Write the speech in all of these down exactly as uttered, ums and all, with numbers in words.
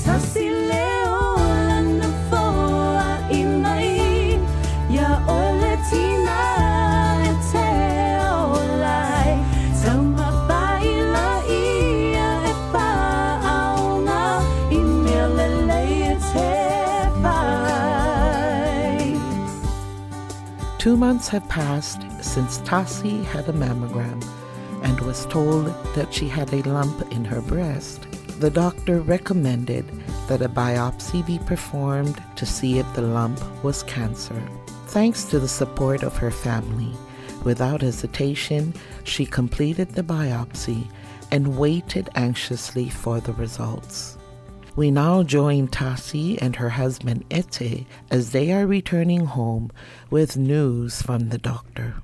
Two months had passed since Tassie had a mammogram and was told that she had a lump in her breast. The doctor recommended that a biopsy be performed to see if the lump was cancer. Thanks to the support of her family, without hesitation, she completed the biopsy and waited anxiously for the results. We now join Tassie and her husband Ete as they are returning home with news from the doctor.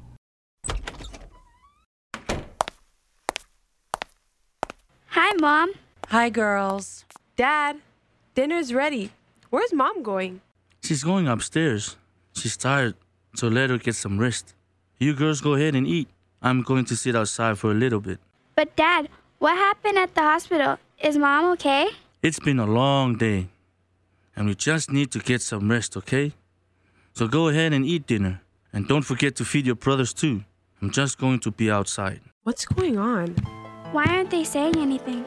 Hi, Mom. Hi, girls. Dad, dinner's ready. Where's Mom going? She's going upstairs. She's tired, so let her get some rest. You girls go ahead and eat. I'm going to sit outside for a little bit. But Dad, what happened at the hospital? Is Mom okay? It's been a long day, and we just need to get some rest, okay? So go ahead and eat dinner, and don't forget to feed your brothers too. I'm just going to be outside. What's going on? Why aren't they saying anything?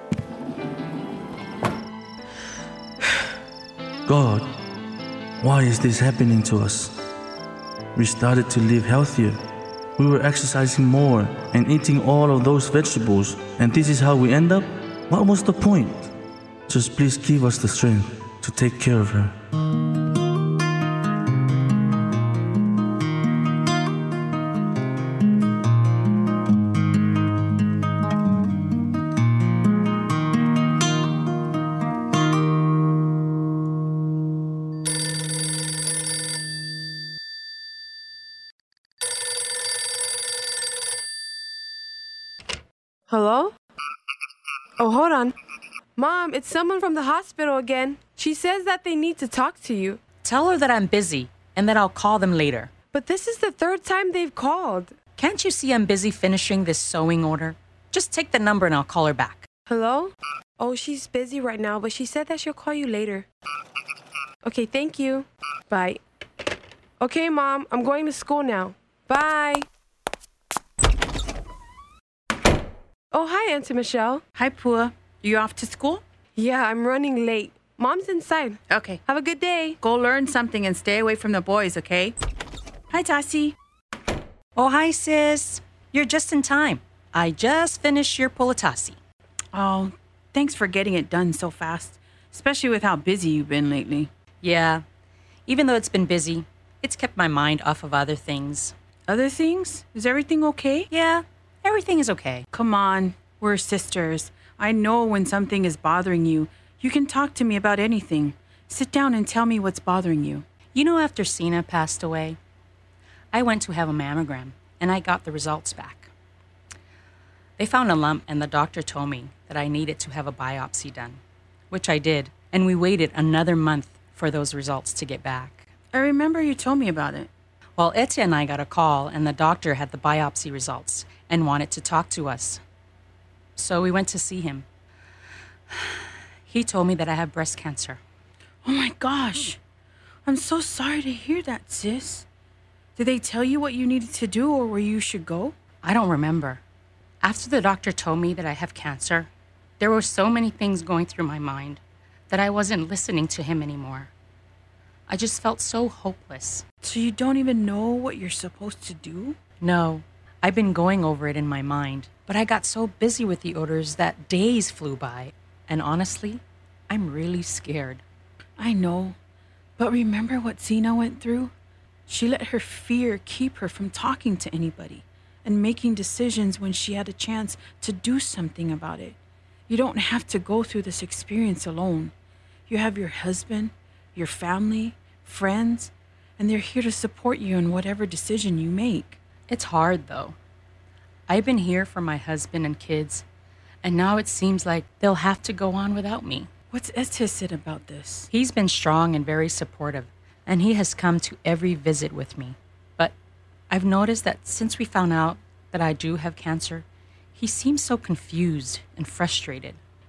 God, why is this happening to us? We started to live healthier. We were exercising more and eating all of those vegetables, and this is how we end up? What was the point? Just please give us the strength to take care of her. Hello? Oh, hold on. Mom, it's someone from the hospital again. She says that they need to talk to you. Tell her that I'm busy and that I'll call them later. But this is the third time they've called. Can't you see I'm busy finishing this sewing order? Just take the number and I'll call her back. Hello? Oh, she's busy right now, but she said that she'll call you later. Okay, thank you. Bye. Okay, Mom, I'm going to school now. Bye. Oh, hi, Auntie Michelle. Hi, Pua. You off to school? Yeah, I'm running late. Mom's inside. Okay. Have a good day. Go learn something and stay away from the boys, okay? Hi, Tassie. Oh, hi, sis. You're just in time. I just finished your pulitasi. Oh, thanks for getting it done so fast, especially with how busy you've been lately. Yeah. Even though it's been busy, it's kept my mind off of other things. Other things? Is everything okay? Yeah, everything is okay. Come on. We're sisters. I know when something is bothering you. You can talk to me about anything. Sit down and tell me what's bothering you. You know, after Sina passed away, I went to have a mammogram, and I got the results back. They found a lump, and the doctor told me that I needed to have a biopsy done, which I did, and we waited another month for those results to get back. I remember you told me about it. Well, Etienne and I got a call, and the doctor had the biopsy results and wanted to talk to us. So we went to see him. He told me that I have breast cancer. Oh my gosh. I'm so sorry to hear that, sis. Did they tell you what you needed to do or where you should go? I don't remember. After the doctor told me that I have cancer, there were so many things going through my mind that I wasn't listening to him anymore. I just felt so hopeless. So you don't even know what you're supposed to do? No. I've been going over it in my mind, but I got so busy with the orders that days flew by. And honestly, I'm really scared. I know. But remember what Sina went through? She let her fear keep her from talking to anybody and making decisions when she had a chance to do something about it. You don't have to go through this experience alone. You have your husband, your family, friends, and they're here to support you in whatever decision you make. It's hard, though. I've been here for my husband and kids, and now it seems like they'll have to go on without me. What's Ete said about this? He's been strong and very supportive, and he has come to every visit with me. But I've noticed that since we found out that I do have cancer, he seems so confused and frustrated.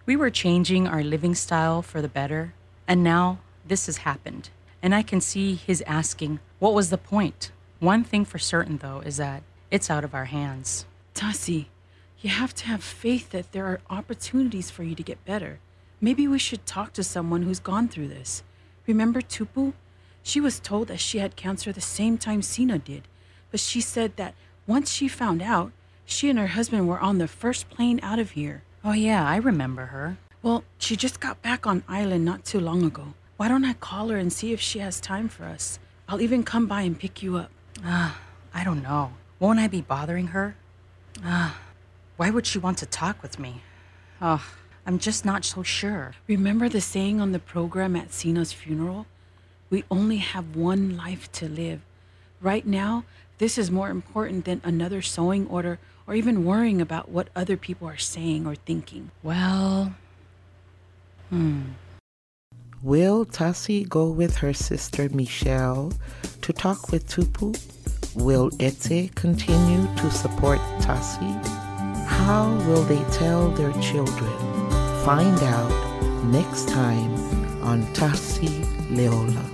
We were changing our living style for the better, and now this has happened. And I can see his asking, what was the point? One thing for certain, though, is that it's out of our hands. Tasi, you have to have faith that there are opportunities for you to get better. Maybe we should talk to someone who's gone through this. Remember Tupu? She was told that she had cancer the same time Sina did, but she said that once she found out, she and her husband were on the first plane out of here. Oh, yeah, I remember her. Well, she just got back on island not too long ago. Why don't I call her and see if she has time for us? I'll even come by and pick you up. Ah, I don't know. Won't I be bothering her? Ah, why would she want to talk with me? Oh, I'm just not so sure. Remember the saying on the program at Sina's funeral? We only have one life to live. Right now, this is more important than another sewing order or even worrying about what other people are saying or thinking. Well, hmm. Will Tasi go with her sister Michelle to talk with Tupu? Will Ete continue to support Tasi? How will they tell their children? Find out next time on Tasi Leola.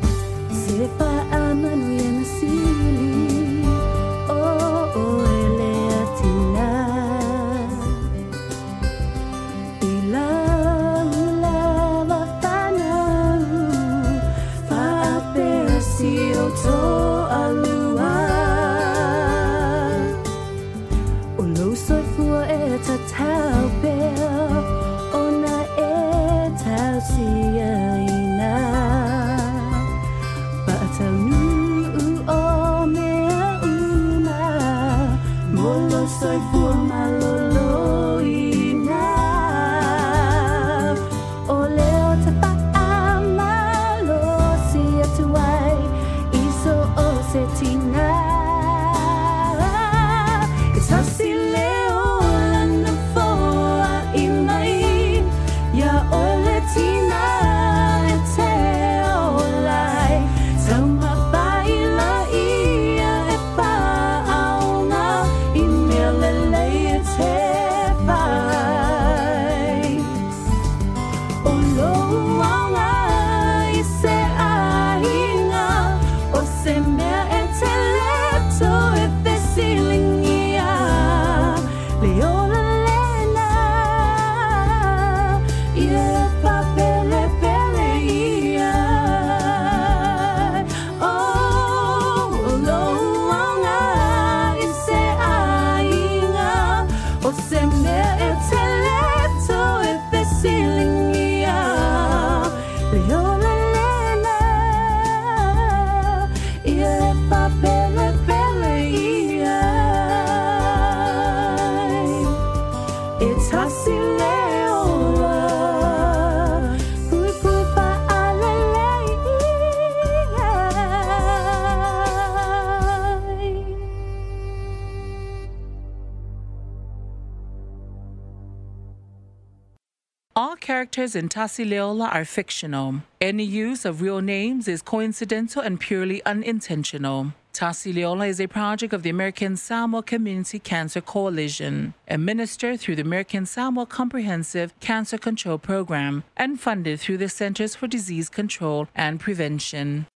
All characters in Tasi Leola are fictional. Any use of real names is coincidental and purely unintentional. Tasi Leola is a project of the American Samoa Community Cancer Coalition, administered through the American Samoa Comprehensive Cancer Control Program and funded through the Centers for Disease Control and Prevention.